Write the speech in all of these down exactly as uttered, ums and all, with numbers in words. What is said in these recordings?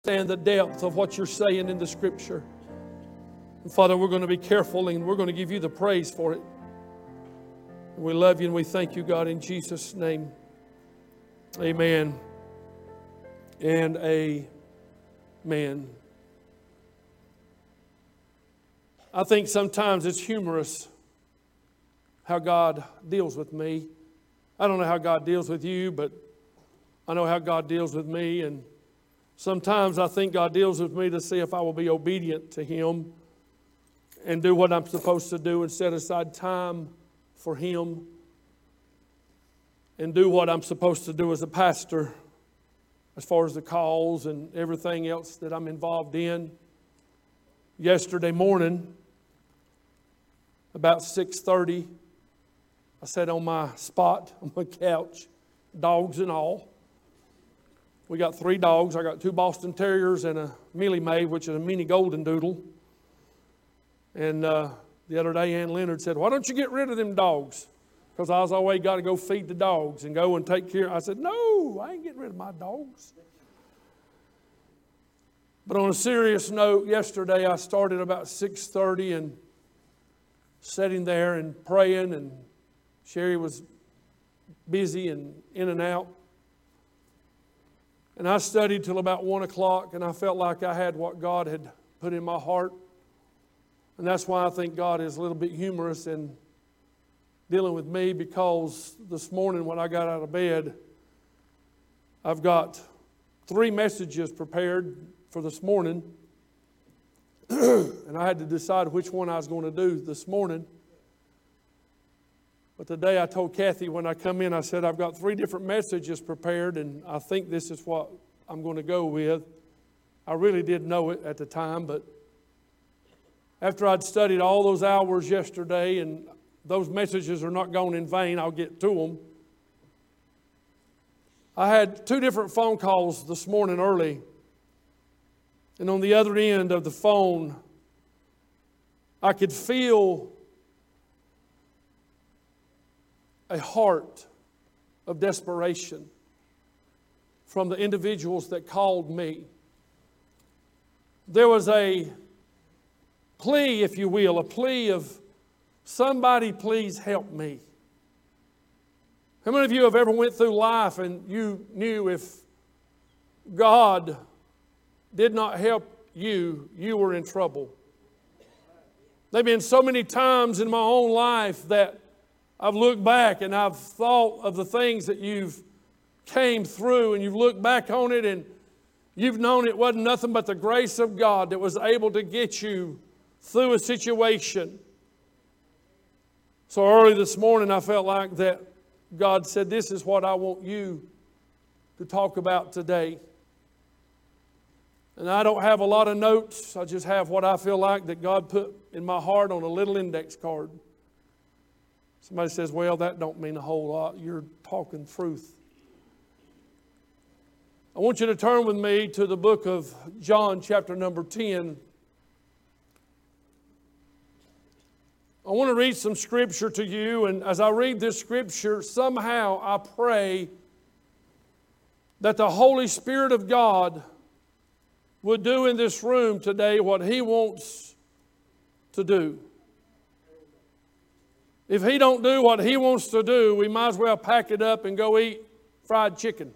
understand the depth of what you're saying in the Scripture. And Father, we're going to be careful and we're going to give you the praise for it. And we love you and we thank you, God, in Jesus' name. Amen and amen. I think sometimes it's humorous how God deals with me. I don't know how God deals with you, but I know how God deals with me. And sometimes I think God deals with me to see if I will be obedient to Him and do what I'm supposed to do and set aside time for Him and do what I'm supposed to do as a pastor as far as the calls and everything else that I'm involved in. Yesterday morning, about six thirty, I sat on my spot on my couch, dogs and all. We got three dogs. I got two Boston Terriers and a Millie Mae, which is a mini golden doodle. And uh, the other day, Ann Leonard said, "Why don't you get rid of them dogs?" Because I was always got to go feed the dogs and go and take care. I said, "No, I ain't getting rid of my dogs." But on a serious note, yesterday I started about six thirty and sitting there and praying, and Sherry was busy and in and out. And I studied till about one o'clock, and I felt like I had what God had put in my heart. And that's why I think God is a little bit humorous in dealing with me, because this morning when I got out of bed, I've got three messages prepared for this morning. And I had to decide which one I was going to do this morning. But today I told Kathy when I come in, I said, I've got three different messages prepared, and I think this is what I'm going to go with. I really didn't know it at the time, but after I'd studied all those hours yesterday, and those messages are not gone in vain, I'll get to them. I had two different phone calls this morning early. And on the other end of the phone, I could feel a heart of desperation from the individuals that called me. There was a plea, if you will, a plea of, "Somebody please help me." How many of you have ever went through life and you knew if God did not help you, you were in trouble? There have been so many times in my own life that I've looked back and I've thought of the things that you've came through, and you've looked back on it and you've known it wasn't nothing but the grace of God that was able to get you through a situation. So early this morning I felt like that God said, "This is what I want you to talk about today." And I don't have a lot of notes. I just have what I feel like that God put in my heart on a little index card. Somebody says, "Well, that don't mean a whole lot. You're talking truth." I want you to turn with me to the book of John, chapter number ten. I want to read some scripture to you, and as I read this scripture, somehow I pray that the Holy Spirit of God would do in this room today what He wants to do. If He don't do what He wants to do, we might as well pack it up and go eat fried chicken.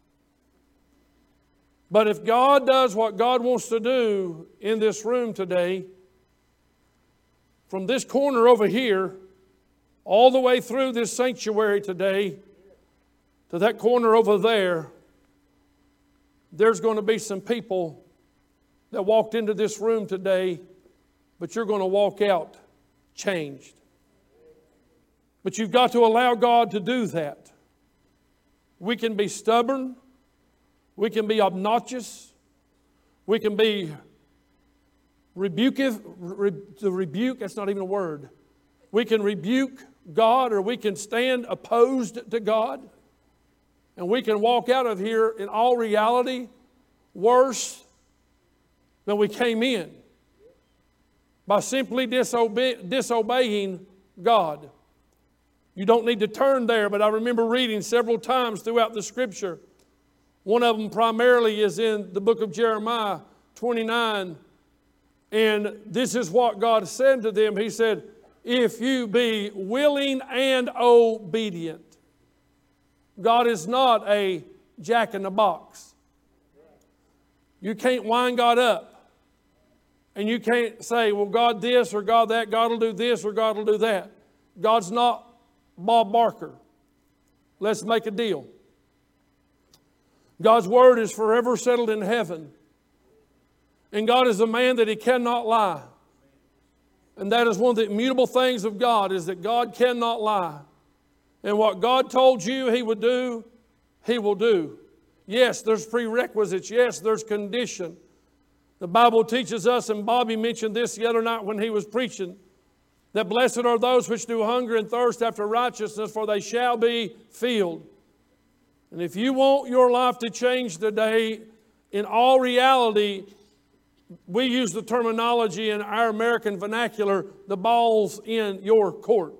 But if God does what God wants to do in this room today, from this corner over here, all the way through this sanctuary today, to that corner over there, there's going to be some people that walked into this room today, but you're going to walk out changed. But you've got to allow God to do that. We can be stubborn. We can be obnoxious. We can be rebukive. Re, to rebuke, that's not even a word. We can rebuke God, or we can stand opposed to God. And we can walk out of here in all reality worse than we came in by simply disobe- disobeying God. You don't need to turn there, but I remember reading several times throughout the Scripture One of them primarily is in the book of Jeremiah twenty-nine. And this is what God said to them. He said, if you be willing and obedient. God is not a jack in the box. You can't wind God up. And you can't say, well, God this or God that. God will do this or God will do that. God's not Bob Barker. Let's make a deal. God's word is forever settled in heaven. And God is a man that He cannot lie. And that is one of the immutable things of God, is that God cannot lie. And what God told you He would do, He will do. Yes, there's prerequisites. Yes, there's condition. The Bible teaches us, and Bobby mentioned this the other night when he was preaching, that blessed are those which do hunger and thirst after righteousness, for they shall be filled. And if you want your life to change today, in all reality, we use the terminology in our American vernacular, the ball's in your court.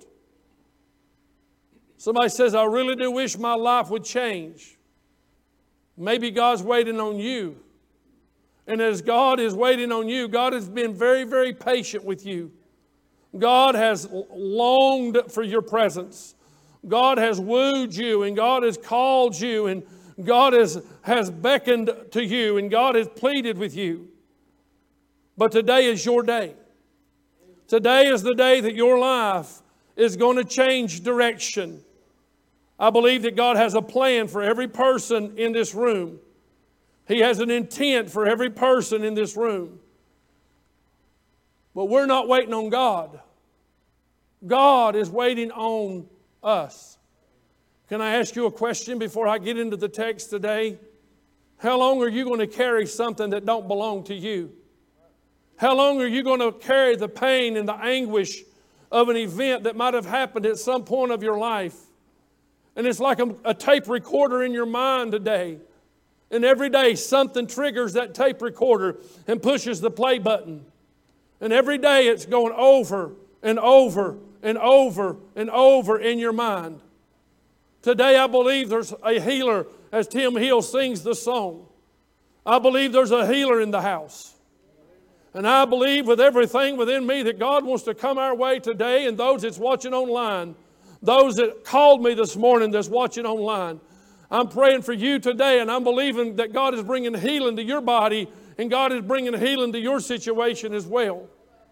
Somebody says, I really do wish my life would change. Maybe God's waiting on you. And as God is waiting on you, God has been very, very patient with you. God has longed for your presence. God has wooed you, and God has called you, and God has, has beckoned to you, and God has pleaded with you. But today is your day. Today is the day that your life is going to change direction. I believe that God has a plan for every person in this room. He has an intent for every person in this room. But we're not waiting on God. God is waiting on us. Can I ask you a question before I get into the text today? How long are you going to carry something that don't belong to you? How long are you going to carry the pain and the anguish of an event that might have happened at some point of your life? And it's like a, a tape recorder in your mind today. And every day something triggers that tape recorder and pushes the play button. And every day it's going over and over and over and over in your mind. Today I believe there's a healer, as Tim Hill sings the song. I believe there's a healer in the house. And I believe with everything within me that God wants to come our way today, and those that's watching online, those that called me this morning that's watching online. I'm praying for you today, and I'm believing that God is bringing healing to your body, and God is bringing healing to your situation as well.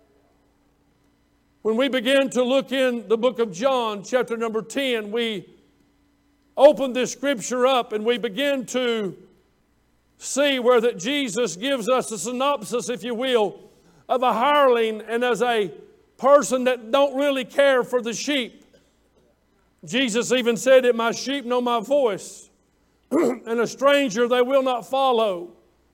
When we begin to look in the book of John, chapter number ten, we open this scripture up and we begin to see where that Jesus gives us a synopsis, if you will, of a hireling and as a person that don't really care for the sheep. Jesus even said that my sheep know my voice, and a stranger they will not follow.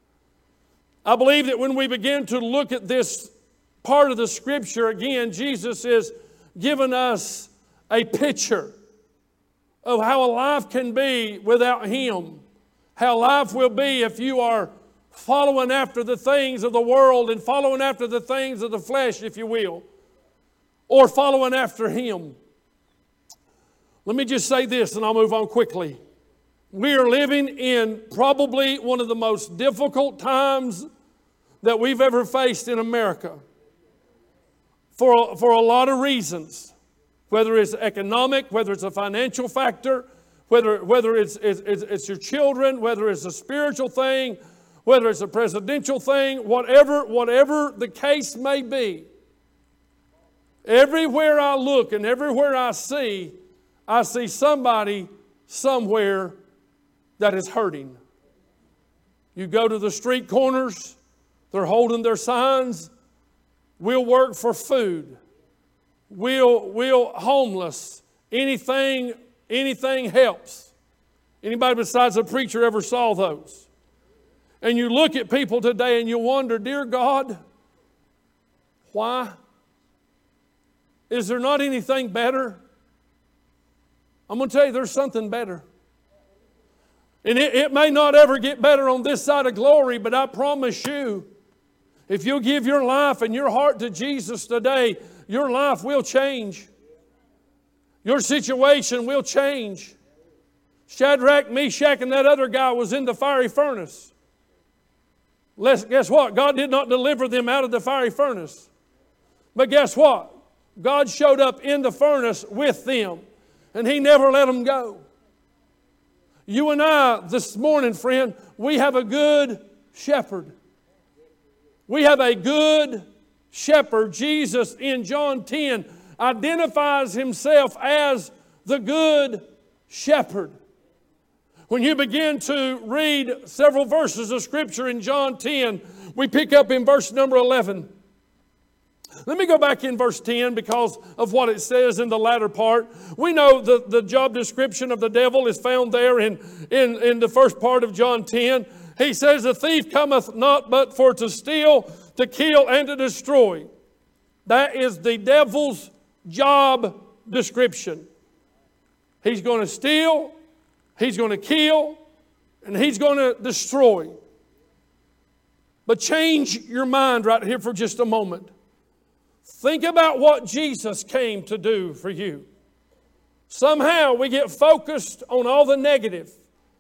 I believe that when we begin to look at this part of the scripture again, Jesus is giving us a picture of how a life can be without Him. How life will be if you are following after the things of the world and following after the things of the flesh, if you will, or following after Him. Let me just say this and I'll move on quickly. We are living in probably one of the most difficult times that we've ever faced in America for, for a lot of reasons, whether it's economic, whether it's a financial factor, Whether, whether it's, it's, it's your children, whether it's a spiritual thing, whether it's a presidential thing, whatever, whatever the case may be. Everywhere I look and everywhere I see, I see somebody somewhere that is hurting. You go to the street corners, they're holding their signs. We'll work for food. We'll, we'll homeless. Anything Anything helps. Anybody besides a preacher ever saw those? And you look at people today and you wonder, dear God, why? Is there not anything better? I'm going to tell you there's something better. And it, it may not ever get better on this side of glory, but I promise you, if you'll give your life and your heart to Jesus today, your life will change. Your situation will change. Shadrach, Meshach, and that other guy was in the fiery furnace. Let's, guess what? God did not deliver them out of the fiery furnace. But guess what? God showed up in the furnace with them. And He never let them go. You and I, this morning, friend, we have a good shepherd. We have a good shepherd. Jesus in John ten identifies Himself as the good shepherd. When you begin to read several verses of Scripture in John ten, we pick up in verse number eleven. Let me go back in verse ten because of what it says in the latter part. We know the, the job description of the devil is found there in, in, in the first part of John ten. He says, "The thief cometh not but for to steal, to kill, and to destroy." That is the devil's job description. He's going to steal, he's going to kill, and he's going to destroy. But change your mind right here for just a moment. Think about what Jesus came to do for you. Somehow we get focused on all the negative.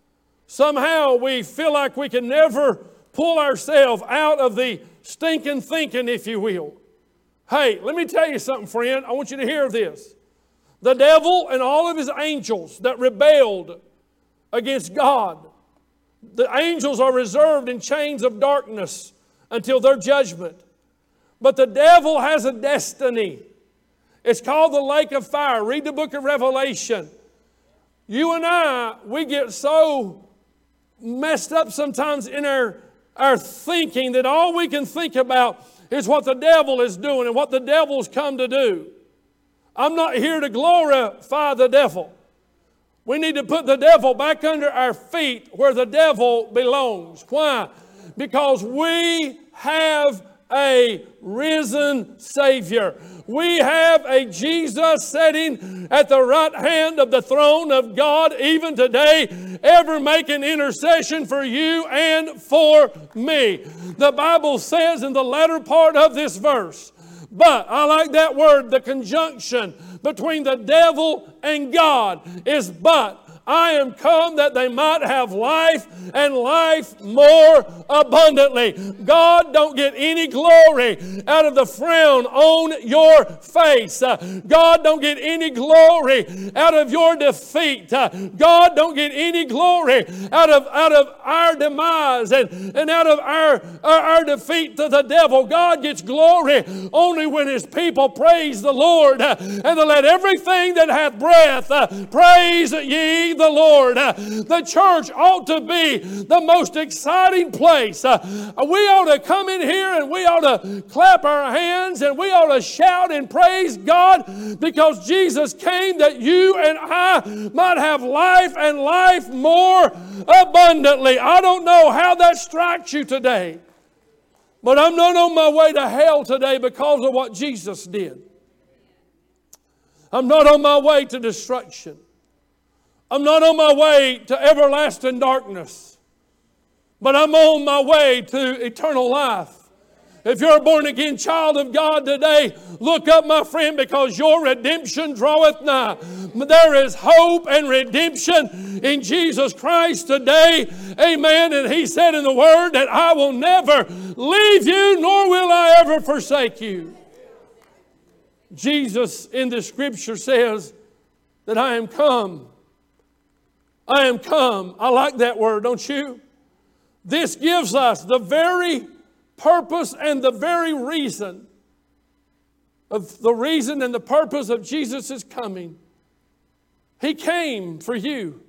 Somehow we feel like we can never pull ourselves out of the stinking thinking, if you will. Hey, let me tell you something, friend. I want you to hear this. The devil and all of his angels that rebelled against God, the angels are reserved in chains of darkness until their judgment. But the devil has a destiny. It's called the lake of fire. Read the book of Revelation. You and I, we get so messed up sometimes in our, our thinking that all we can think about is what the devil is doing and what the devil's come to do. I'm not here to glorify the devil. We need to put the devil back under our feet where the devil belongs. Why? Because we have a risen Savior. We have a Jesus sitting at the right hand of the throne of God even today, ever making intercession for you and for me. The Bible says in the latter part of this verse, but I like that word, the conjunction between the devil and God is but. I am come that they might have life and life more abundantly. God don't get any glory out of the frown on your face. Uh, God don't get any glory out of your defeat. Uh, God don't get any glory out of, out of our demise and, and out of our, our, our defeat to the devil. God gets glory only when His people praise the Lord. Uh, and to let everything that hath breath uh, praise ye the Lord. Uh, the church ought to be the most exciting place. Uh, we ought to come in here and we ought to clap our hands and we ought to shout and praise God because Jesus came that you and I might have life and life more abundantly. I don't know how that strikes you today, but I'm not on my way to hell today because of what Jesus did. I'm not on my way to destruction. I'm not on my way to everlasting darkness, but I'm on my way to eternal life. If you're a born-again child of God today, look up, my friend, because your redemption draweth nigh. There is hope and redemption in Jesus Christ today. Amen. And He said in the Word that I will never leave you, nor will I ever forsake you. Jesus in the Scripture says that I am come. I am come. I like that word, don't you? This gives us the very purpose and the very reason of the reason and the purpose of Jesus' coming. He came for you.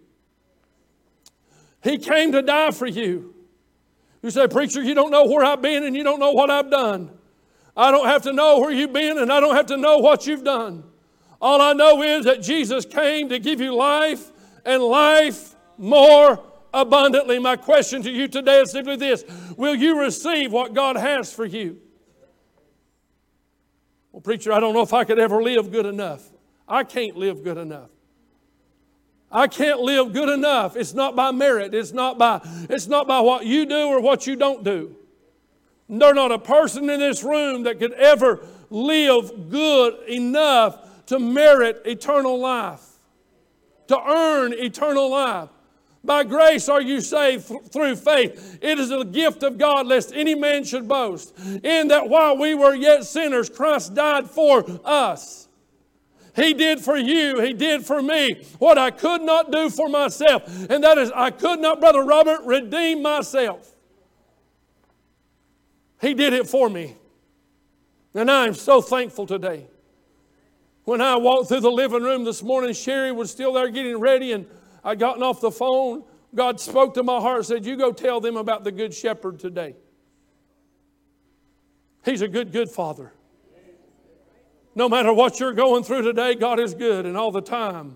He came to die for you. You say, preacher, you don't know where I've been and you don't know what I've done. I don't have to know where you've been and I don't have to know what you've done. All I know is that Jesus came to give you life and life more abundantly. My question to you today is simply this. Will you receive what God has for you? Well, preacher, I don't know if I could ever live good enough. I can't live good enough. I can't live good enough. It's not by merit. It's not by, it's not by what you do or what you don't do. There's not a person in this room that could ever live good enough to merit eternal life, to earn eternal life. By grace are you saved th- through faith. It is a gift of God, lest any man should boast. In that while we were yet sinners, Christ died for us. He did for you. He did for me what I could not do for myself. And that is, I could not, Brother Robert, redeem myself. He did it for me. And I am so thankful today. When I walked through the living room this morning, Sherry was still there getting ready, and I'd gotten off the phone. God spoke to my heart and said, you go tell them about the Good Shepherd today. He's a good, good Father. No matter what you're going through today, God is good and all the time.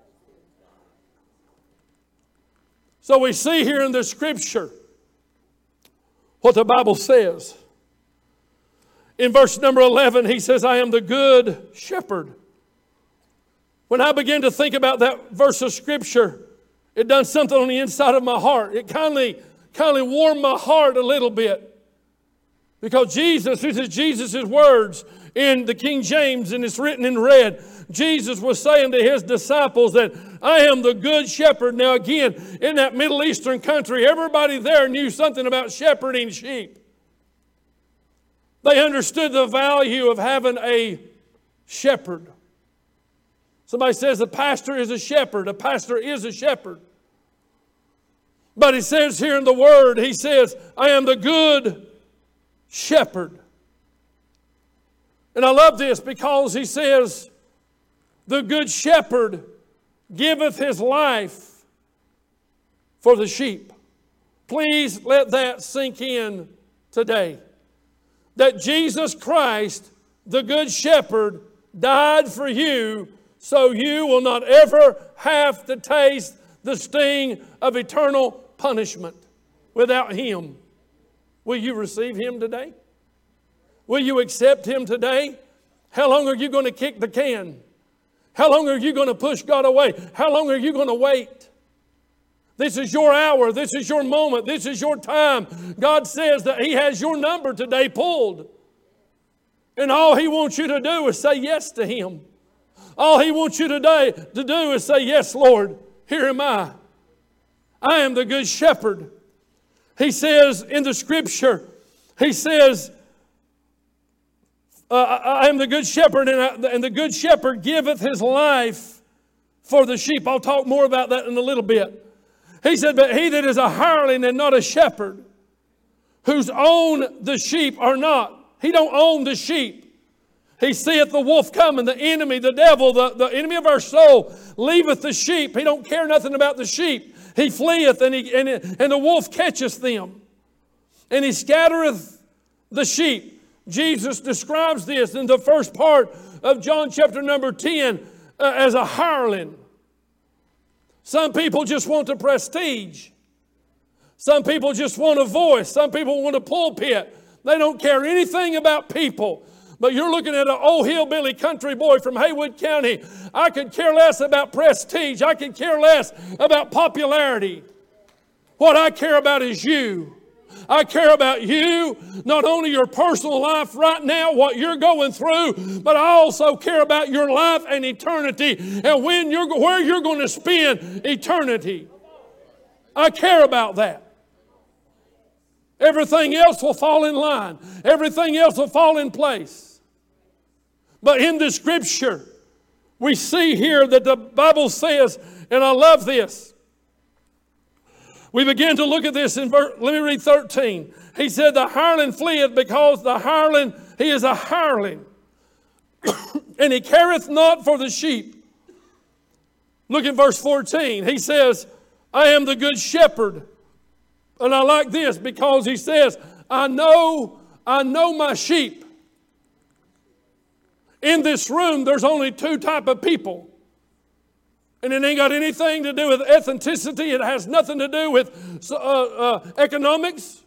So we see here in the Scripture what the Bible says. In verse number eleven, he says, I am the good shepherd. When I began to think about that verse of Scripture, it done something on the inside of my heart. It kindly, kindly warmed my heart a little bit. Because Jesus, this is Jesus' words in the King James, and it's written in red. Jesus was saying to his disciples that I am the good shepherd. Now again, in that Middle Eastern country, everybody there knew something about shepherding sheep. They understood the value of having a shepherd. Somebody says a pastor is a shepherd. A pastor is a shepherd. But he says here in the Word, he says, I am the good shepherd. And I love this because he says, the good shepherd giveth his life for the sheep. Please let that sink in today. That Jesus Christ, the good shepherd, died for you so you will not ever have to taste the sting of eternal punishment without Him. Will you receive Him today? Will you accept Him today? How long are you going to kick the can? How long are you going to push God away? How long are you going to wait? This is your hour. This is your moment. This is your time. God says that He has your number today pulled. And all He wants you to do is say yes to Him. All He wants you today to do is say, yes, Lord, here am I. I am the good shepherd. He says in the Scripture, He says, uh, I am the good shepherd, and, I, and the good shepherd giveth his life for the sheep. I'll talk more about that in a little bit. He said, but he that is a hireling and not a shepherd, whose own the sheep are not. He don't own the sheep. He seeth the wolf coming, the enemy, the devil, the, the enemy of our soul, leaveth the sheep. He don't care nothing about the sheep. He fleeth, and, he, and, and the wolf catcheth them. And he scattereth the sheep. Jesus describes this in the first part of John chapter number ten uh, as a hireling. Some people just want the prestige. Some people just want a voice. Some people want a pulpit. They don't care anything about people. But you're looking at an old hillbilly country boy from Haywood County. I could care less about prestige. I could care less about popularity. What I care about is you. I care about you, not only your personal life right now, what you're going through, but I also care about your life and eternity and when you're, where you're going to spend eternity. I care about that. Everything else will fall in line. Everything else will fall in place. But in the Scripture, we see here that the Bible says, and I love this, we begin to look at this in verse, let me read thirteen. He said, the hireling fleeth because the hireling, he is a hireling. And he careth not for the sheep. Look at verse fourteen. He says, I am the good shepherd. And I like this because he says, I know, I know my sheep. In this room, there's only two type of people. And it ain't got anything to do with ethnicity. It has nothing to do with uh, uh, economics.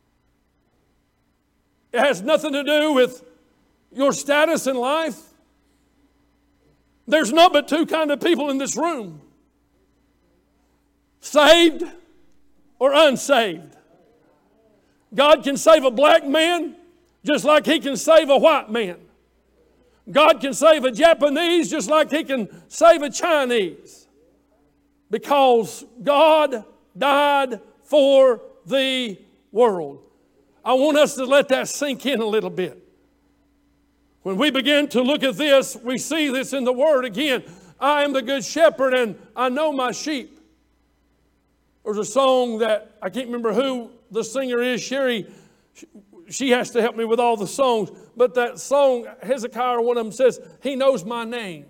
It has nothing to do with your status in life. There's not but two kind of people in this room. Saved or unsaved. God can save a black man just like He can save a white man. God can save a Japanese just like He can save a Chinese. because God died for the world. I want us to let that sink in a little bit. When we begin to look at this, we see this in the Word again. I am the good shepherd and I know my sheep. There's a song that, I can't remember who the singer is, Sherry, she has to help me with all the songs. But that song, Hezekiah, one of them says, He knows my name.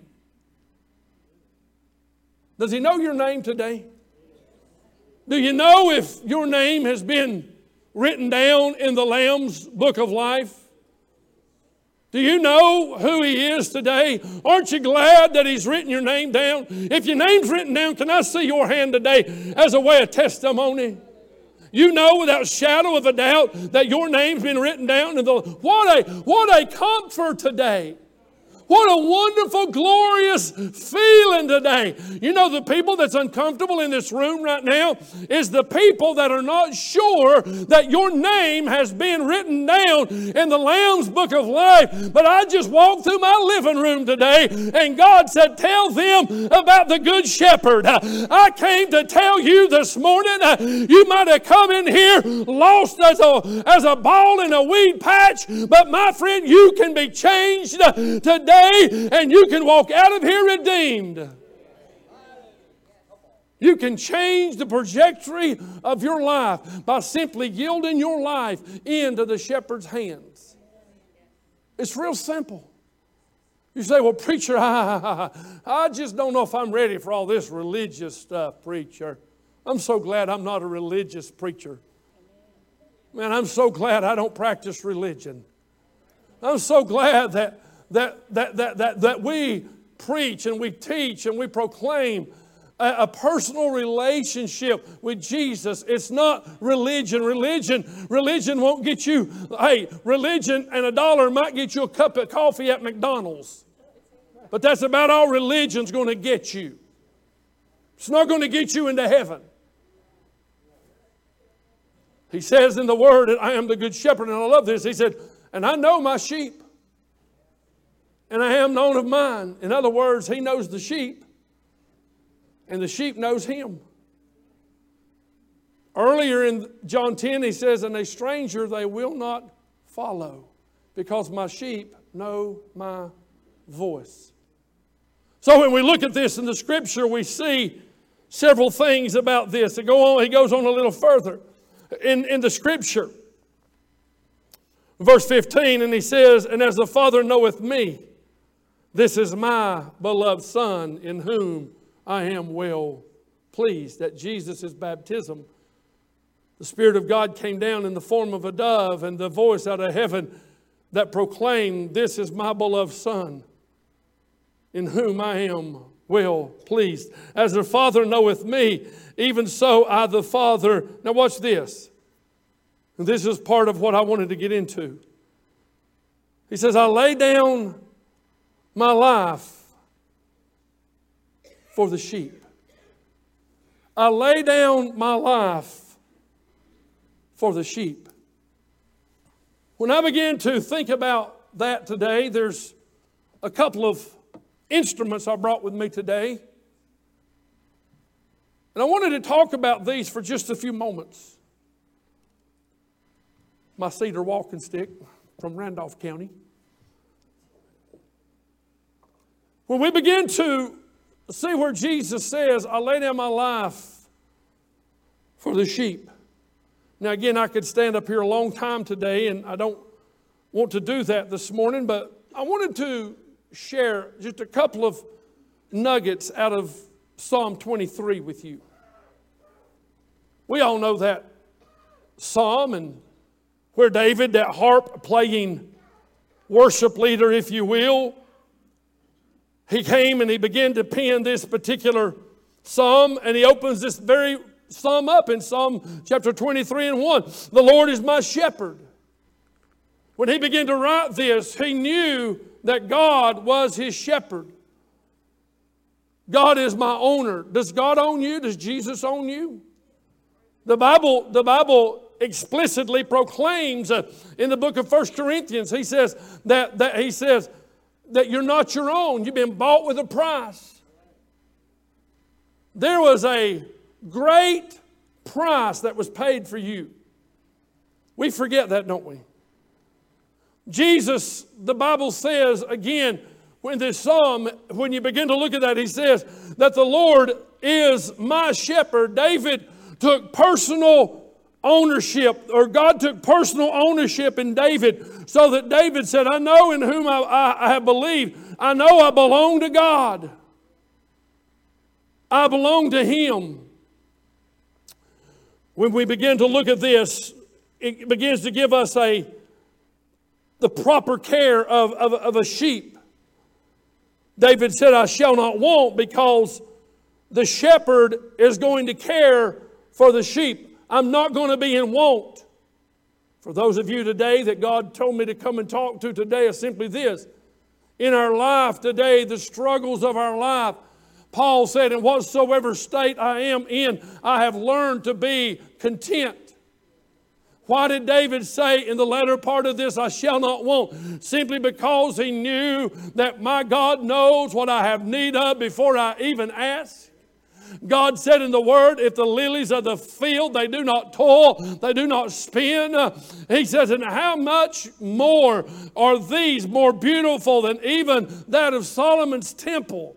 Does He know your name today? Do you know if your name has been written down in the Lamb's book of life? Do you know who He is today? Aren't you glad that He's written your name down? If your name's written down, can I see your hand today as a way of testimony? You know without shadow of a doubt that your name's been written down in the... What a, what a comfort today. What a wonderful, glorious feeling today. You know, the people that's uncomfortable in this room right now is the people that are not sure that your name has been written down in the Lamb's book of life. But I just walked through my living room today and God said, tell them about the Good Shepherd. I came to tell you this morning, you might have come in here lost as a, as a ball in a weed patch, but my friend, you can be changed today. And you can walk out of here redeemed. You can change the trajectory of your life by simply yielding your life into the shepherd's hands. It's real simple. You say, well, preacher, I, I just don't know if I'm ready for all this religious stuff, preacher. I'm so glad I'm not a religious preacher. Man, I'm so glad I don't practice religion. I'm so glad that That, that, that, that, that we preach and we teach and we proclaim a, a personal relationship with Jesus. It's not religion. Religion, religion won't get you, hey, religion and a dollar might get you a cup of coffee at McDonald's. But that's about all religion's going to get you. It's not going to get you into heaven. He says in the Word that I am the good shepherd, and I love this. He said, and I know my sheep. And I am known of mine. In other words, He knows the sheep. And the sheep knows Him. Earlier in John ten, He says, and a stranger they will not follow, because my sheep know my voice. So when we look at this in the Scripture, we see several things about this. And go on, he goes on a little further. In, in the Scripture, verse fifteen, and he says, and as the Father knoweth me, this is my beloved Son, in whom I am well pleased. At Jesus' baptism, the Spirit of God came down in the form of a dove, and the voice out of heaven that proclaimed, this is my beloved Son, in whom I am well pleased. As the Father knoweth me, even so I the Father. Now watch this. And this is part of what I wanted to get into. He says, I lay down my life for the sheep. I lay down my life for the sheep. When I began to think about that today, there's a couple of instruments I brought with me today. And I wanted to talk about these for just a few moments. My cedar walking stick from Randolph County. When we begin to see where Jesus says, I lay down my life for the sheep. Now again, I could stand up here a long time today, and I don't want to do that this morning, but I wanted to share just a couple of nuggets out of Psalm twenty-three with you. We all know that psalm, and where David, that harp playing worship leader, if you will, he came and he began to pen this particular psalm, and he opens this very psalm up in Psalm chapter twenty-three and one. The Lord is my shepherd. When he began to write this, he knew that God was his shepherd. God is my owner. Does God own you? Does Jesus own you? The Bible, the Bible explicitly proclaims uh, in the book of First Corinthians, he says that, that he says that you're not your own. You've been bought with a price. There was a great price that was paid for you. We forget that, don't we? Jesus, the Bible says, again, in this psalm, when you begin to look at that, he says that the Lord is my shepherd. David took personal ownership, or God took personal ownership in David, so that David said, I know in whom I, I, I have believed. I know I belong to God. I belong to Him. When we begin to look at this, it begins to give us a the proper care of, of, of a sheep. David said, I shall not want, because the shepherd is going to care for the sheep. I'm not going to be in want. For those of you today that God told me to come and talk to today is simply this. In our life today, the struggles of our life, Paul said, in whatsoever state I am in, I have learned to be content. Why did David say in the latter part of this, I shall not want? Simply because he knew that my God knows what I have need of before I even ask. God said in the Word, if the lilies of the field, they do not toil, they do not spin. He says, and how much more are these more beautiful than even that of Solomon's temple?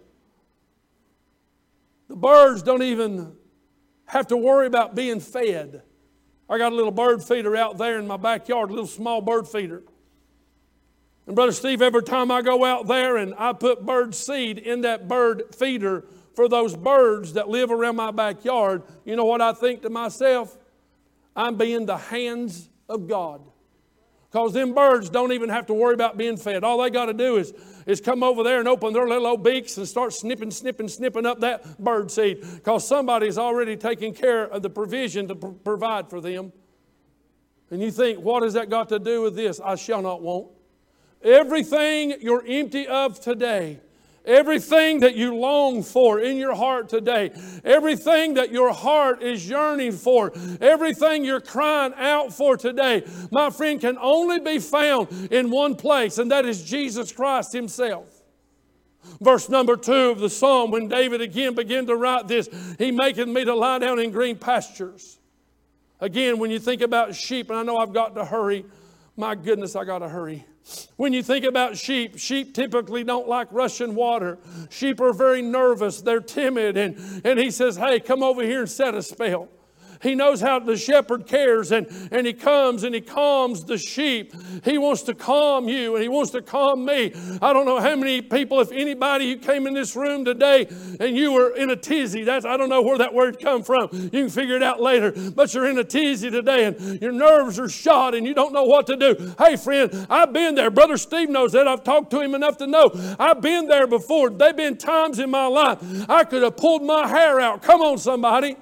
The birds don't even have to worry about being fed. I got a little bird feeder out there in my backyard, a little small bird feeder. And Brother Steve, every time I go out there and I put bird seed in that bird feeder for those birds that live around my backyard, you know what I think to myself? I'm being the hands of God. Because them birds don't even have to worry about being fed. All they got to do is, is come over there and open their little old beaks and start snipping, snipping, snipping up that bird seed. Because somebody's already taking care of the provision to pr- provide for them. And you think, what has that got to do with this? I shall not want. Everything you're empty of today, everything that you long for in your heart today, everything that your heart is yearning for, everything you're crying out for today, my friend, can only be found in one place, and that is Jesus Christ Himself. Verse number two of the psalm, when David again began to write this, He maketh me to lie down in green pastures. Again, when you think about sheep, and I know I've got to hurry, my goodness, I got to hurry. When you think about sheep, sheep typically don't like rushing water. Sheep are very nervous. They're timid. And, and he says, hey, come over here and set a spell. He knows how the shepherd cares, and, and he comes and he calms the sheep. He wants to calm you, and he wants to calm me. I don't know how many people, if anybody who came in this room today and you were in a tizzy, that's, I don't know where that word come from. You can figure it out later. But you're in a tizzy today and your nerves are shot and you don't know what to do. Hey friend, I've been there. Brother Steve knows that. I've talked to him enough to know. I've been there before. There have been times in my life I could have pulled my hair out. Come on, somebody.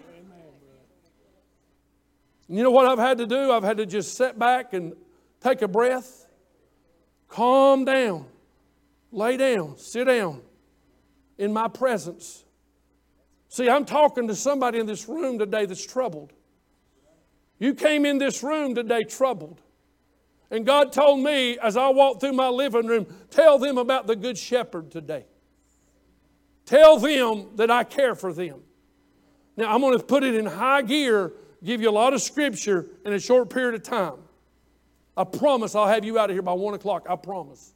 You know what I've had to do? I've had to just sit back and take a breath, calm down, lay down, sit down in my presence. See, I'm talking to somebody in this room today that's troubled. You came in this room today troubled. And God told me as I walked through my living room, tell them about the Good Shepherd today. Tell them that I care for them. Now, I'm going to put it in high gear, give you a lot of scripture in a short period of time. I promise I'll have you out of here by one o'clock. I promise.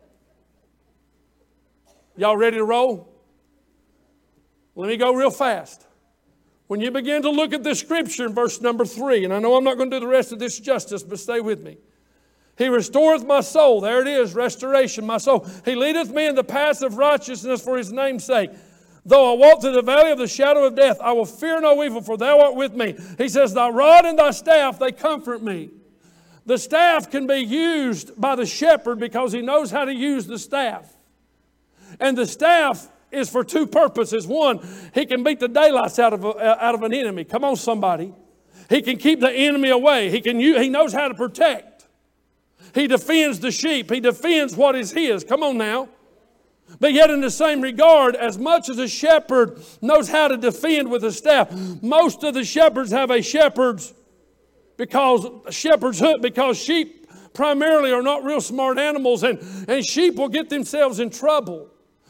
Y'all ready to roll? Let me go real fast. When you begin to look at this scripture in verse number three, and I know I'm not going to do the rest of this justice, but stay with me. He restoreth my soul. There it is, restoration, my soul. He leadeth me in the paths of righteousness for His name's sake. Though I walk through the valley of the shadow of death, I will fear no evil, for Thou art with me. He says, Thy rod and Thy staff, they comfort me. The staff can be used by the shepherd because he knows how to use the staff. And the staff is for two purposes. One, he can beat the daylights out of, a, out of an enemy. Come on, somebody. He can keep the enemy away. He, can, he knows how to protect. He defends the sheep. He defends what is his. Come on now. But yet in the same regard, as much as a shepherd knows how to defend with a staff, most of the shepherds have a shepherd's because a shepherd's hook, because sheep primarily are not real smart animals, and, and sheep will get themselves in trouble.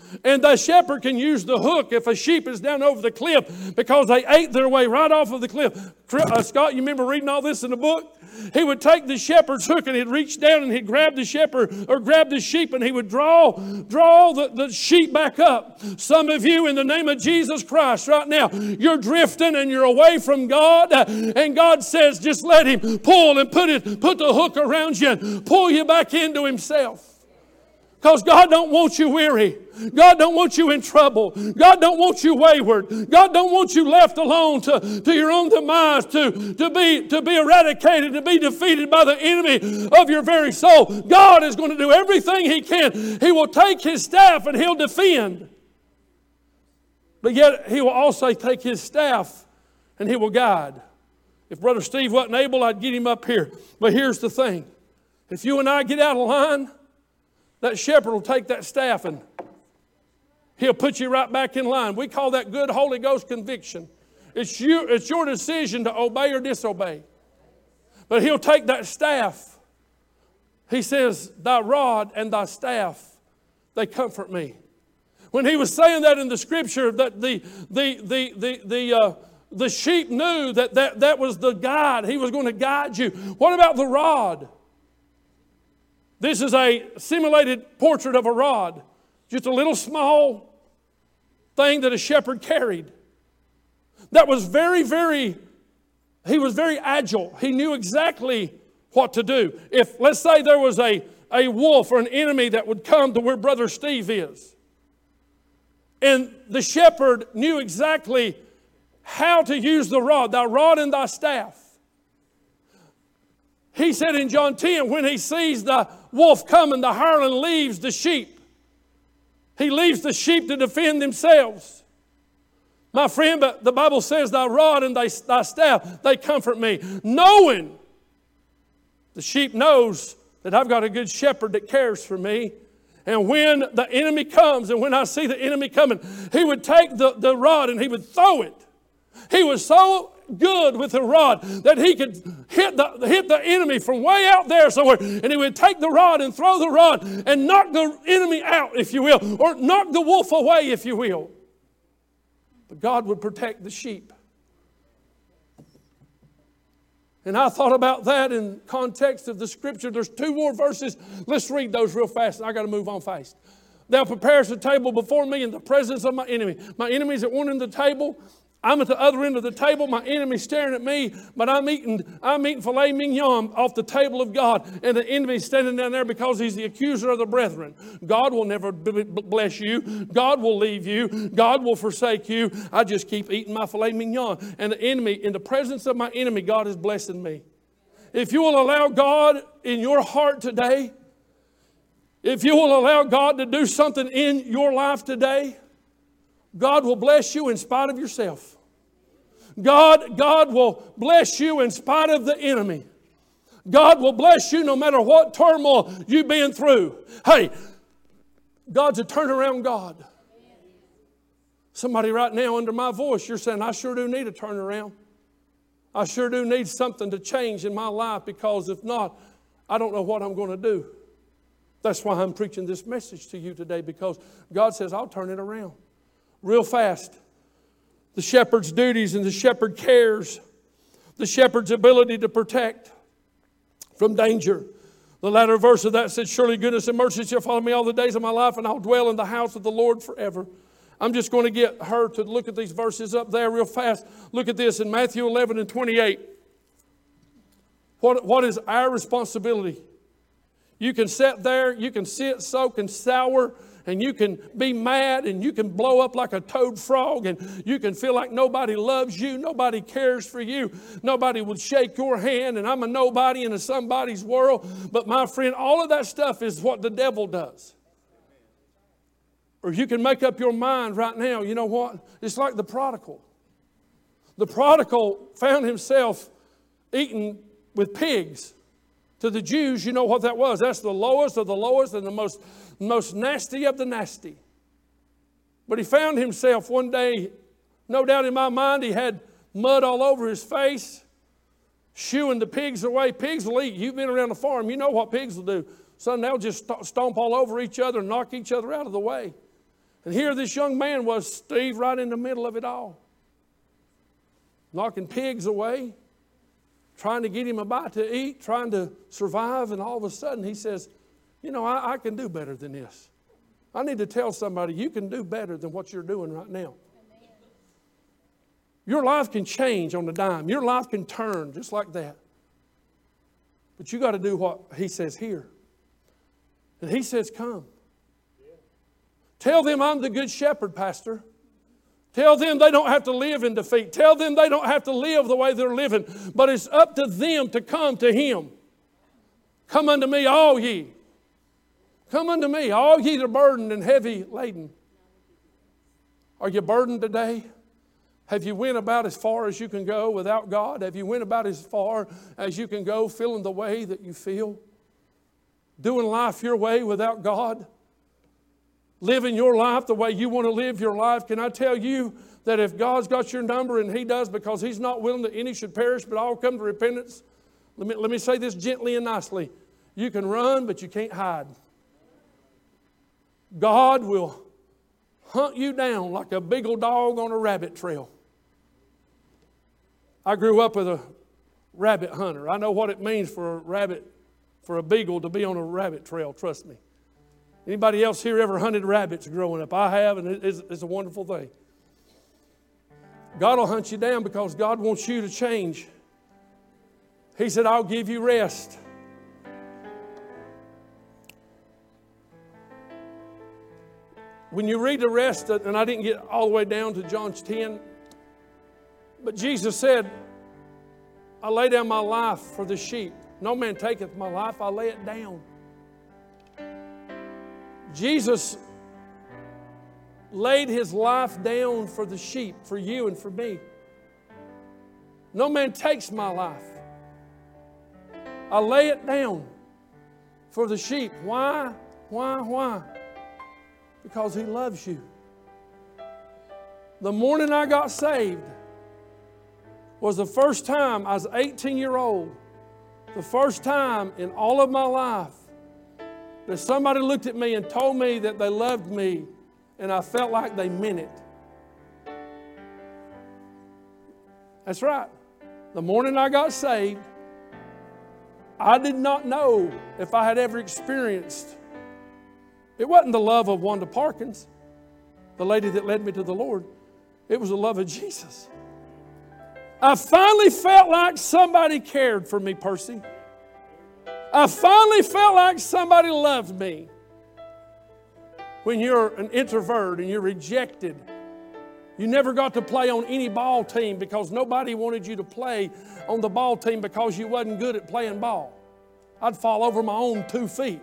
And the shepherd can use the hook if a sheep is down over the cliff because they ate their way right off of the cliff. Uh, Scott, you remember reading all this in the book? He would take the shepherd's hook and he'd reach down and he'd grab the shepherd or grab the sheep and he would draw, draw the, the sheep back up. Some of you, in the name of Jesus Christ, right now, you're drifting and you're away from God. And God says, just let Him pull and put it, put the hook around you and pull you back into Himself. Because God don't want you weary. God don't want you in trouble. God don't want you wayward. God don't want you left alone to, to your own demise, to, to, be, to be eradicated, to be defeated by the enemy of your very soul. God is going to do everything He can. He will take His staff and He'll defend. But yet He will also take His staff and He will guide. If Brother Steve wasn't able, I'd get him up here. But here's the thing. If you and I get out of line, that shepherd will take that staff and he'll put you right back in line. We call that good Holy Ghost conviction. It's, you, it's your decision to obey or disobey. But he'll take that staff. He says, thy rod and thy staff, they comfort me. When he was saying that in the scripture, that the, the, the, the, the, uh, the sheep knew that, that that was the guide. He was going to guide you. What about the rod? This is a simulated portrait of a rod. Just a little small thing that a shepherd carried. That was very, very, he was very agile. He knew exactly what to do. If, let's say there was a, a wolf or an enemy that would come to where Brother Steve is. And the shepherd knew exactly how to use the rod, thy rod and thy staff. He said in John ten, when he sees the wolf coming, the hireling leaves the sheep. He leaves the sheep to defend themselves. My friend, but the Bible says, thy rod and thy, thy staff, they comfort me. Knowing, the sheep knows that I've got a good shepherd that cares for me. And when the enemy comes, and when I see the enemy coming, he would take the, the rod and he would throw it. He was so good with the rod that he could hit the, hit the enemy from way out there somewhere. And he would take the rod and throw the rod and knock the enemy out, if you will, or knock the wolf away, if you will. But God would protect the sheep. And I thought about that in context of the scripture. There's two more verses. Let's read those real fast. I got to move on fast. Thou preparest a table before me in the presence of my enemy. My enemy's at one end of the table. I'm at the other end of the table. My enemy's staring at me, but I'm eating, I'm eating filet mignon off the table of God. And the enemy's standing down there because he's the accuser of the brethren. God will never bless you. God will leave you. God will forsake you. I just keep eating my filet mignon. And the enemy, in the presence of my enemy, God is blessing me. If you will allow God in your heart today, if you will allow God to do something in your life today, God will bless you in spite of yourself. God, God will bless you in spite of the enemy. God will bless you no matter what turmoil you've been through. Hey, God's a turnaround God. Somebody right now under my voice, you're saying, I sure do need a turnaround. I sure do need something to change in my life, because if not, I don't know what I'm going to do. That's why I'm preaching this message to you today, because God says, I'll turn it around. Real fast. The shepherd's duties and the shepherd cares. The shepherd's ability to protect from danger. The latter verse of that said, surely goodness and mercy shall follow me all the days of my life, and I'll dwell in the house of the Lord forever. I'm just going to get her to look at these verses up there real fast. Look at this in Matthew eleven and twenty-eight. What, what is our responsibility? You can sit there, you can sit, soak, and sour, and you can be mad, and you can blow up like a toad frog, and you can feel like nobody loves you, nobody cares for you, nobody would shake your hand, and I'm a nobody in a somebody's world. But my friend, all of that stuff is what the devil does. Or you can make up your mind right now, you know what? It's like the prodigal. The prodigal found himself eating with pigs. To the Jews, you know what that was. That's the lowest of the lowest and the most, most nasty of the nasty. But he found himself one day, no doubt in my mind, he had mud all over his face, shooing the pigs away. Pigs will eat. You've been around the farm. You know what pigs will do. Son, they'll just stomp all over each other and knock each other out of the way. And here this young man was, Steve, right in the middle of it all. Knocking pigs away, trying to get him a bite to eat, trying to survive, and all of a sudden he says, you know, I, I can do better than this. I need to tell somebody, you can do better than what you're doing right now. Amen. Your life can change on a dime. Your life can turn just like that. But you got to do what he says here. And he says, come. Yeah. Tell them I'm the good shepherd, Pastor. Tell them they don't have to live in defeat. Tell them they don't have to live the way they're living. But it's up to them to come to Him. Come unto me, all ye. Come unto me, all ye that are burdened and heavy laden. Are you burdened today? Have you went about as far as you can go without God? Have you went about as far as you can go feeling the way that you feel? Doing life your way without God? Living your life the way you want to live your life? Can I tell you that if God's got your number, and He does, because He's not willing that any should perish but all come to repentance, let me, let me say this gently and nicely. You can run, but you can't hide. God will hunt you down like a big old dog on a rabbit trail. I grew up with a rabbit hunter. I know what it means for a rabbit, for a beagle to be on a rabbit trail, trust me. Anybody else here ever hunted rabbits growing up? I have, and it's, it's a wonderful thing. God will hunt you down because God wants you to change. He said, I'll give you rest. When you read the rest, and I didn't get all the way down to John ten, but Jesus said, I lay down my life for the sheep. No man taketh my life, I lay it down. Jesus laid His life down for the sheep, for you and for me. No man takes my life. I lay it down for the sheep. Why? Why? Why? Because He loves you. The morning I got saved was the first time, I was eighteen years old, the first time in all of my life that somebody looked at me and told me that they loved me, and I felt like they meant it. That's right. The morning I got saved, I did not know if I had ever experienced. It wasn't the love of Wanda Parkins, the lady that led me to the Lord. It was the love of Jesus. I finally felt like somebody cared for me, Percy. I finally felt like somebody loved me. When you're an introvert and you're rejected, you never got to play on any ball team because nobody wanted you to play on the ball team because you wasn't good at playing ball. I'd fall over my own two feet.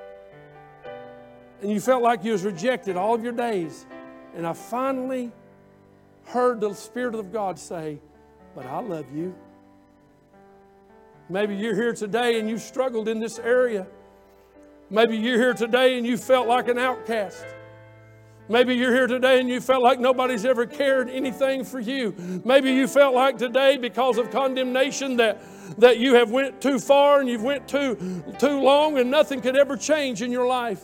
And you felt like you was rejected all of your days. And I finally heard the Spirit of God say, but I love you. Maybe you're here today and you struggled in this area. Maybe you're here today and you felt like an outcast. Maybe you're here today and you felt like nobody's ever cared anything for you. Maybe you felt like today because of condemnation that, that you have went too far and you've went too, too long and nothing could ever change in your life.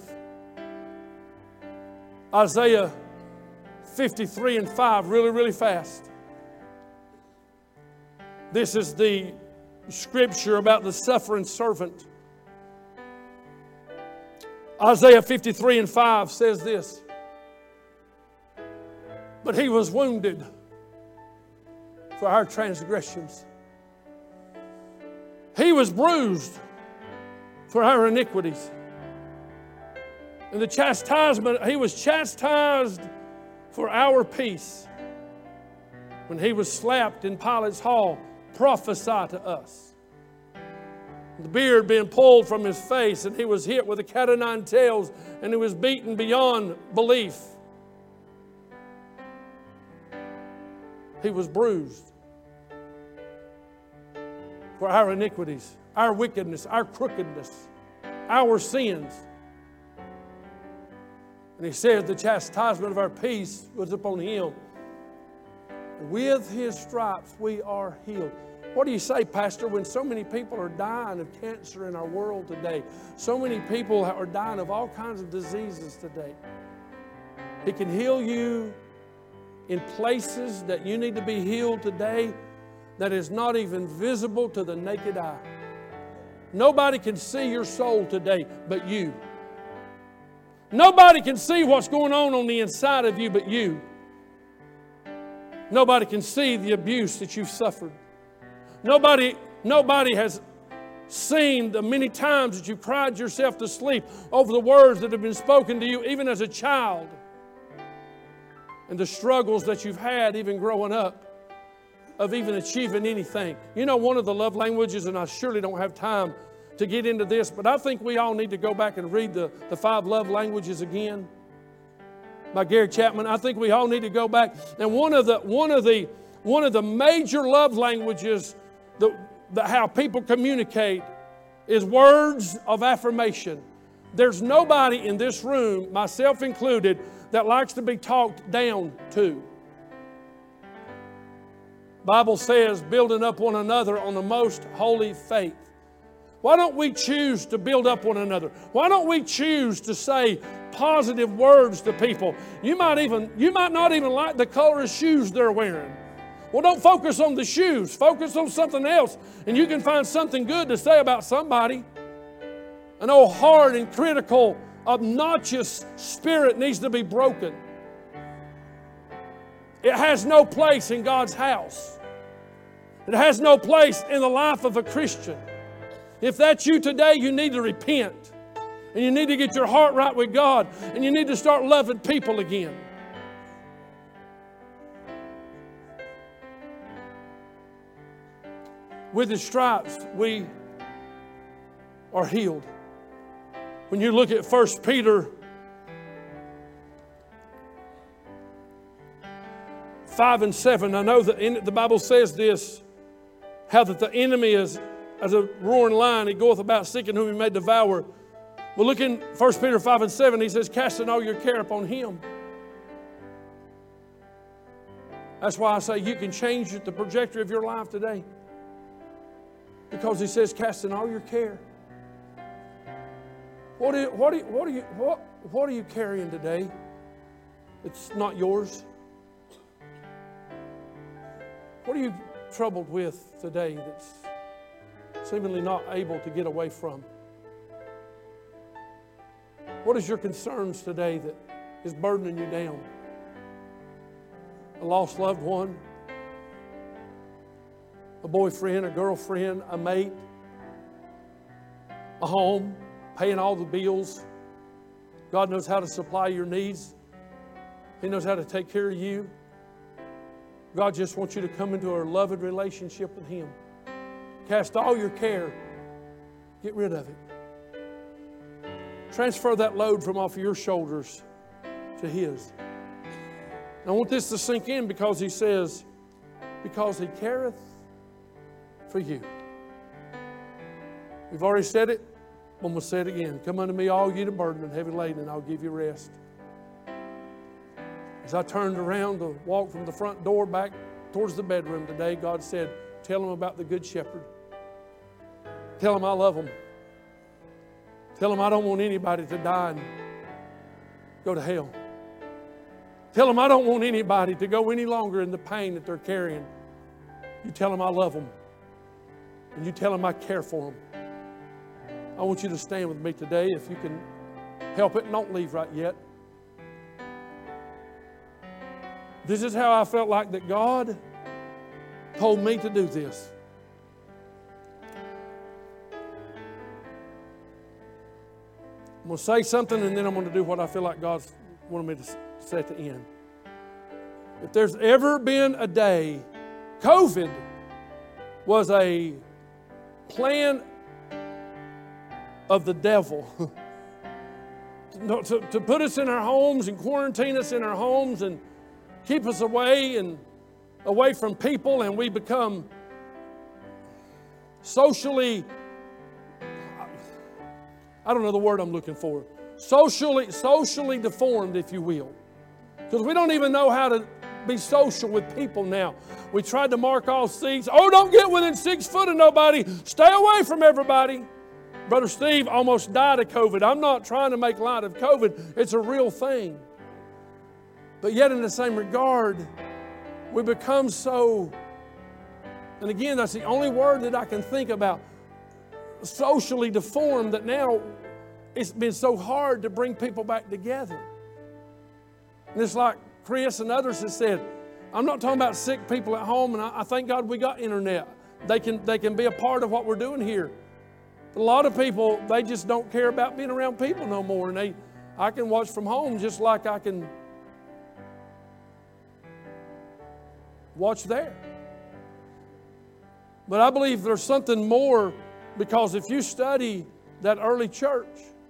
Isaiah fifty-three and five, really, really fast. This is the scripture about the suffering servant. Isaiah fifty-three and five says this. But He was wounded for our transgressions. He was bruised for our iniquities. And the chastisement, He was chastised for our peace. When He was slapped in Pilate's hall, prophesy to us. The beard being pulled from His face, and He was hit with a cat o' nine tails, and He was beaten beyond belief. He was bruised for our iniquities, our wickedness, our crookedness, our sins. And He said the chastisement of our peace was upon Him. With His stripes we are healed. What do you say, Pastor, when so many people are dying of cancer in our world today? So many people are dying of all kinds of diseases today. He can heal you in places that you need to be healed today that is not even visible to the naked eye. Nobody can see your soul today but you. Nobody can see what's going on on the inside of you but you. Nobody can see the abuse that you've suffered. Nobody, nobody has seen the many times that you've cried yourself to sleep over the words that have been spoken to you even as a child, and the struggles that you've had even growing up of even achieving anything. You know, one of the love languages, and I surely don't have time to get into this, but I think we all need to go back and read the, the five love languages again by Gary Chapman. I think we all need to go back. And one of the one of the one of the major love languages, the, the how people communicate, is words of affirmation. There's nobody in this room, myself included, that likes to be talked down to. Bible says, building up one another on the most holy faith. Why don't we choose to build up one another? Why don't we choose to say positive words to people? You might even, you might not even like the color of shoes they're wearing. Well, don't focus on the shoes. Focus on something else, and you can find something good to say about somebody. An old hard and critical, obnoxious spirit needs to be broken. It has no place in God's house. It has no place in the life of a Christian. If that's you today, you need to repent. And you need to get your heart right with God. And you need to start loving people again. With His stripes, we are healed. When you look at First Peter five and seven, I know that in, the Bible says this, how that the enemy is as a roaring lion, he goeth about seeking whom he may devour. But look in First Peter five and seven, he says, casting all your care upon Him. That's why I say you can change the trajectory of your life today. Because he says, casting all your care. What are you, what are you, what are you, what, what are you carrying today? It's not yours. What are you troubled with today that's seemingly not able to get away from? What is your concerns today that is burdening you down? A lost loved one, a boyfriend, a girlfriend, a mate, a home, paying all the bills. God knows how to supply your needs. He knows how to take care of you. God just wants you to come into a loving relationship with Him. Cast all your care. Get rid of it. Transfer that load from off your shoulders to His. And I want this to sink in because He says, because He careth for you. We've already said it. I'm going to say it again. Come unto me, all you that burden and heavy laden, and I'll give you rest. As I turned around to walk from the front door back towards the bedroom today, God said, tell them about the Good Shepherd. Tell them I love them. Tell them I don't want anybody to die and go to hell. Tell them I don't want anybody to go any longer in the pain that they're carrying. You tell them I love them. And you tell them I care for them. I want you to stand with me today if you can help it, and don't leave right yet. This is how I felt like that God told me to do this. I'm going to say something, and then I'm going to do what I feel like God's wanted me to say at the end. If there's ever been a day, COVID was a plan of the devil to, to, to put us in our homes and quarantine us in our homes and keep us away and away from people, and we become socially, I don't know the word I'm looking for, socially, socially deformed, if you will. Because we don't even know how to be social with people now. We tried to mark all seats. Oh, don't get within six foot of nobody. Stay away from everybody. Brother Steve almost died of COVID. I'm not trying to make light of COVID. It's a real thing. But yet in the same regard, we become so, and again, that's the only word that I can think about, socially deformed, that now it's been so hard to bring people back together. And it's like Chris and others have said, I'm not talking about sick people at home, and I, I thank God we got internet. They can, they can be a part of what we're doing here. But a lot of people, they just don't care about being around people no more. And they, I can watch from home just like I can watch there. But I believe there's something more, because if you study that early church,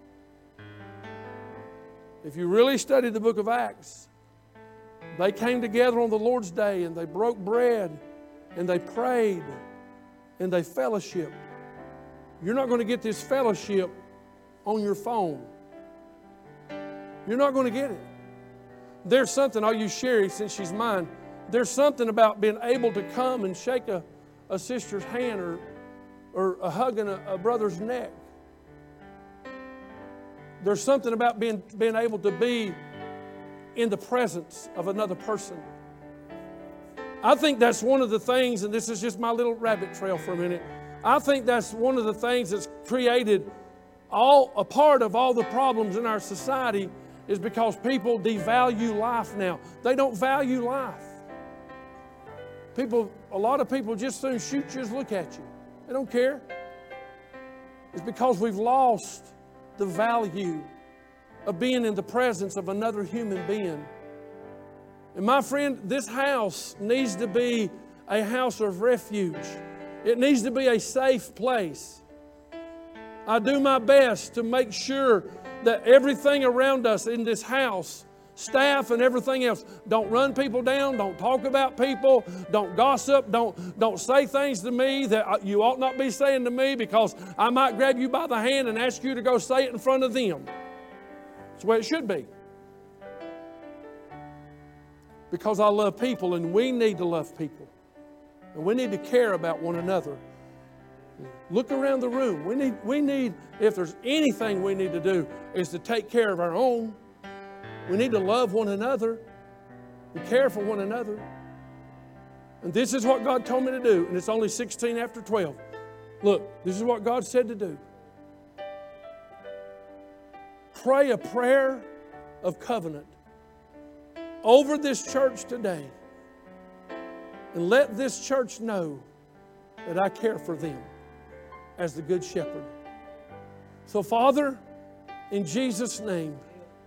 if you really study the book of Acts, they came together on the Lord's Day and they broke bread and they prayed and they fellowshiped. You're not going to get this fellowship on your phone. You're not going to get it. There's something, I'll use Sherry since she's mine. There's something about being able to come and shake a, a sister's hand or, or a hugging a, a brother's neck. There's something about being, being able to be in the presence of another person. I think that's one of the things, and this is just my little rabbit trail for a minute. I think that's one of the things that's created all a part of all the problems in our society, is because people devalue life now. They don't value life. People, a lot of people just soon shoot you as look at you. They don't care. It's because we've lost the value of being in the presence of another human being. And my friend, this house needs to be a house of refuge. It needs to be a safe place. I do my best to make sure that everything around us in this house, staff and everything else, don't run people down, don't talk about people, don't gossip, don't, don't say things to me that you ought not be saying to me, because I might grab you by the hand and ask you to go say it in front of them. That's the way it should be. Because I love people, and we need to love people. And we need to care about one another. Look around the room. We need, we need, if there's anything we need to do, is to take care of our own. We need to love one another and care for one another. And this is what God told me to do. And it's only sixteen after twelve. Look, this is what God said to do. Pray a prayer of covenant over this church today. And let this church know that I care for them as the Good Shepherd. So, Father, in Jesus' name,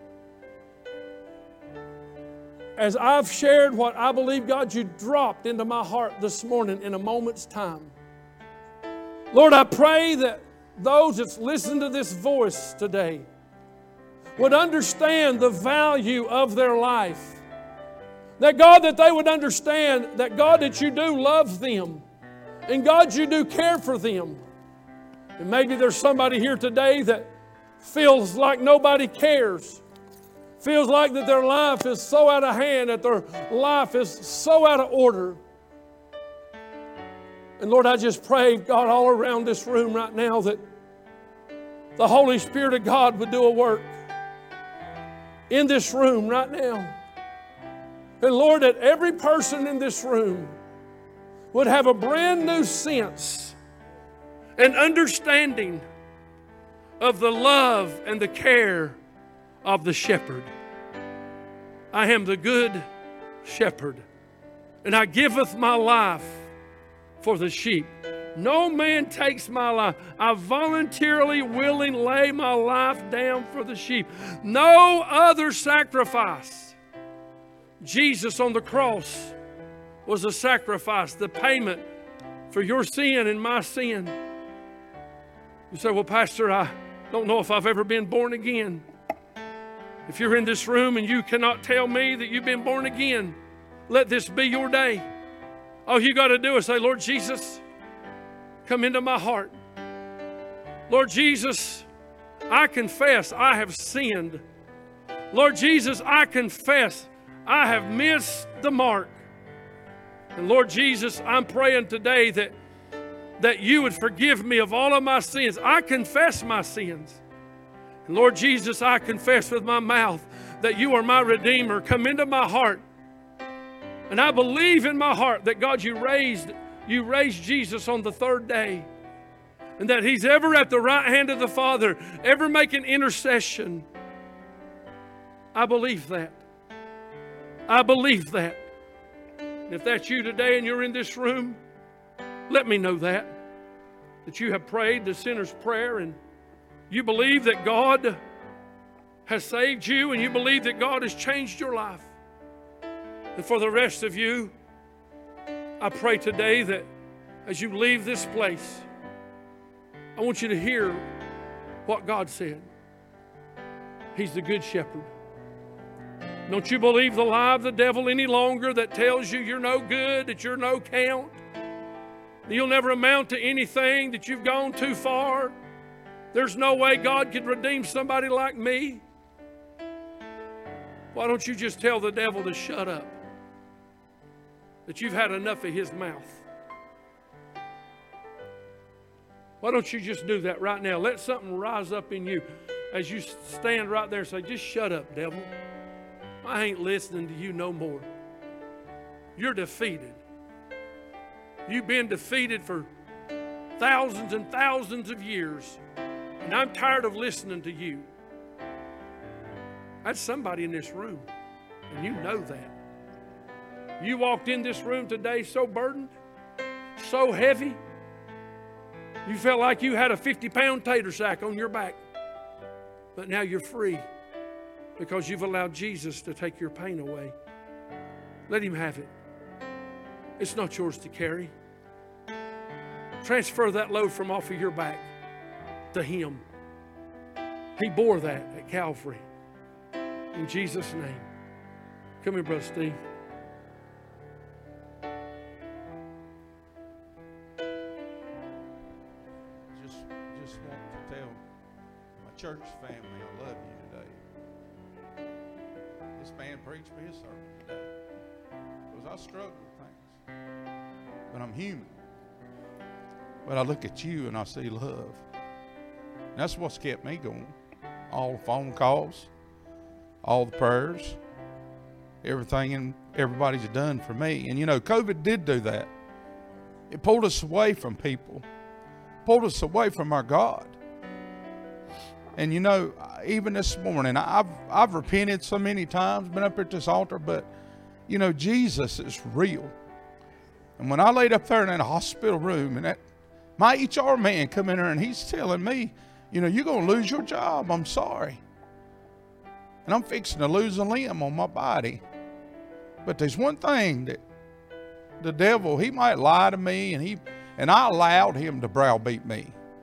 as I've shared what I believe, God, you dropped into my heart this morning in a moment's time. Lord, I pray that those that's listened to this voice today would understand the value of their life. That, God, that they would understand that, God, that you do love them. And, God, you do care for them. And maybe there's somebody here today that feels like nobody cares. Feels like that their life is so out of hand, that their life is so out of order. And Lord, I just pray, God, all around this room right now, that the Holy Spirit of God would do a work in this room right now. And Lord, that every person in this room would have a brand new sense and understanding of the love and the care of the shepherd. I am the good shepherd, and I giveth my life for the sheep. No man takes my life. I voluntarily, willing, lay my life down for the sheep. No other sacrifice. Jesus on the cross was a sacrifice, the payment for your sin and my sin. You say, well, Pastor, I don't know if I've ever been born again. If you're in this room and you cannot tell me that you've been born again, let this be your day. All you got to do is say, Lord Jesus, come into my heart. Lord Jesus, I confess I have sinned. Lord Jesus, I confess I have missed the mark. And Lord Jesus, I'm praying today that, that you would forgive me of all of my sins. I confess my sins. And Lord Jesus, I confess with my mouth that you are my Redeemer. Come into my heart. And I believe in my heart that God, you raised, you raised Jesus on the third day. And that He's ever at the right hand of the Father, ever making intercession. I believe that. I believe that. And if that's you today and you're in this room, let me know that. That you have prayed the sinner's prayer and you believe that God has saved you and you believe that God has changed your life. And for the rest of you, I pray today that as you leave this place, I want you to hear what God said. He's the good shepherd. Don't you believe the lie of the devil any longer that tells you you're no good, that you're no count, that you'll never amount to anything, that you've gone too far. There's no way God could redeem somebody like me. Why don't you just tell the devil to shut up? That you've had enough of his mouth. Why don't you just do that right now? Let something rise up in you as you stand right there and say, just shut up, devil. I ain't listening to you no more. You're defeated. You've been defeated for thousands and thousands of years. And I'm tired of listening to you. That's somebody in this room. And you know that. You walked in this room today so burdened, so heavy. You felt like you had a fifty pound tater sack on your back. But now you're free because you've allowed Jesus to take your pain away. Let Him have it. It's not yours to carry. Transfer that load from off of your back to Him. He bore that at Calvary. In Jesus' name. Come here, Brother Steve. Just, just want to tell my church family I love you today. This man preached me his sermon today. Because I struggle with things. But I'm human. But I look at you and I see love. And that's what's kept me going. All the phone calls, all the prayers, everything and everybody's done for me. And you know, COVID did do that. It pulled us away from people, pulled us away from our God. And you know, even this morning, I've I've repented so many times, been up at this altar, but you know, Jesus is real. And when I laid up there in that hospital room, and that my H R man come in there and he's telling me, you know, you're going to lose your job. I'm sorry. And I'm fixing to lose a limb on my body. But there's one thing that the devil, he might lie to me, and he and I allowed him to browbeat me.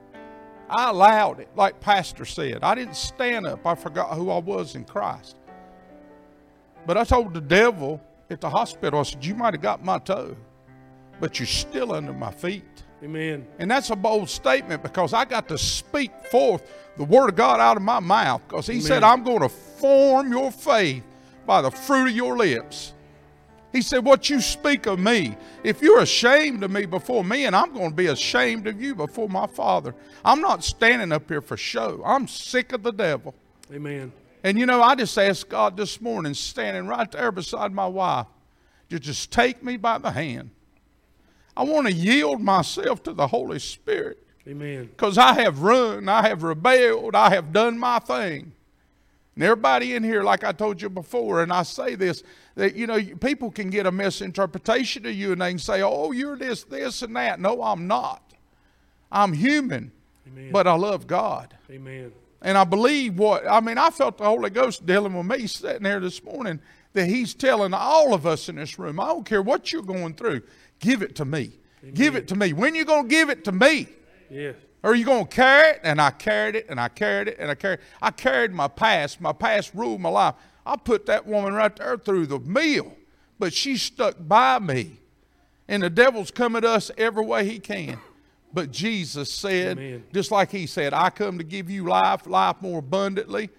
I allowed it. Like Pastor said, I didn't stand up. I forgot who I was in Christ. But I told the devil at the hospital, I said, you might have got my toe, but you're still under my feet. Amen. And that's a bold statement because I got to speak forth the word of God out of my mouth, because He Amen. Said, I'm going to form your faith by the fruit of your lips. He said, what you speak of me, if you're ashamed of me before men, I'm going to be ashamed of you before my Father. I'm not standing up here for show. I'm sick of the devil. Amen. And you know, I just asked God this morning, standing right there beside my wife, to just take me by the hand. I want to yield myself to the Holy Spirit. Amen. Because I have run, I have rebelled, I have done my thing. And everybody in here, like I told you before, and I say this, that, you know, people can get a misinterpretation of you and they can say, oh, you're this, this, and that. No, I'm not. I'm human, Amen. But I love God. Amen. And I believe what, I mean, I felt the Holy Ghost dealing with me sitting there this morning, that He's telling all of us in this room, I don't care what you're going through, give it to me. Amen. Give it to me. When are you going to give it to me? Yes. Or are you going to carry it? And I carried it, and I carried it, and I carried it. I carried my past. My past ruled my life. I put that woman right there through the mill, but she stuck by me. And the devil's come at us every way he can. But Jesus said, Amen. Just like He said, I come to give you life, life more abundantly.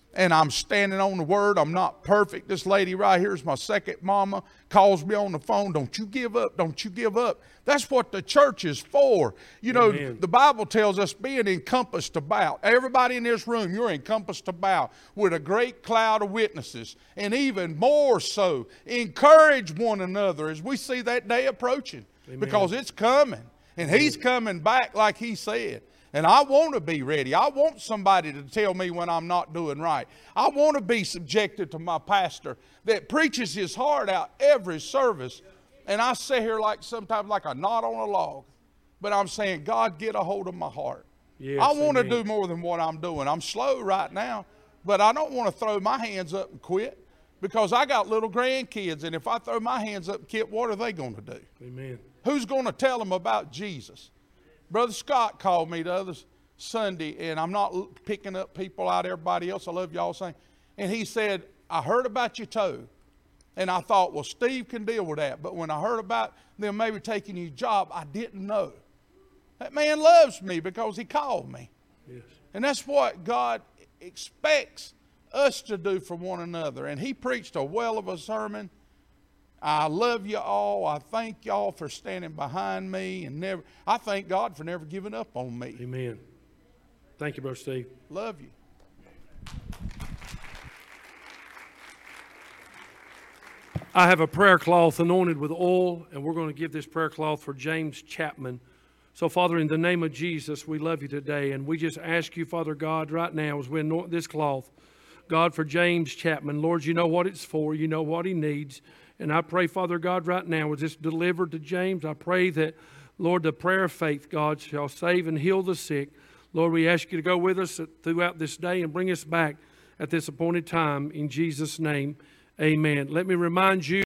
and I'm standing on the word. I'm not perfect. This lady right here is my second mama, calls me on the phone. Don't you give up. Don't you give up. That's what the church is for. You know, Amen. The Bible tells us being encompassed about. Everybody in this room, you're encompassed about with a great cloud of witnesses. And even more so, encourage one another as we see that day approaching. Amen. Because it's coming. And He's coming back like He said. And I want to be ready. I want somebody to tell me when I'm not doing right. I want to be subjected to my pastor that preaches his heart out every service. And I sit here like sometimes like a knot on a log. But I'm saying, God, get a hold of my heart. Yes, I want amen. to do more than what I'm doing. I'm slow right now, but I don't want to throw my hands up and quit because I got little grandkids. And if I throw my hands up and quit, what are they going to do? Amen. Who's going to tell them about Jesus? Brother Scott called me the other Sunday, and I'm not picking up people out, everybody else. I love y'all saying. And he said, I heard about your toe. And I thought, well, Steve can deal with that. But when I heard about them maybe taking your job, I didn't know. That man loves me because he called me. Yes. And that's what God expects us to do for one another. And he preached a well of a sermon. I love you all. I thank y'all for standing behind me. And never. I thank God for never giving up on me. Amen. Thank you, Brother Steve. Love you. I have a prayer cloth anointed with oil, and we're going to give this prayer cloth for James Chapman. So, Father, in the name of Jesus, we love you today, and we just ask you, Father God, right now as we anoint this cloth, God, for James Chapman. Lord, you know what it's for. You know what he needs. And I pray, Father God, right now, as this delivered to James, I pray that, Lord, the prayer of faith, God, shall save and heal the sick. Lord, we ask you to go with us throughout this day and bring us back at this appointed time. In Jesus' name, amen. Let me remind you.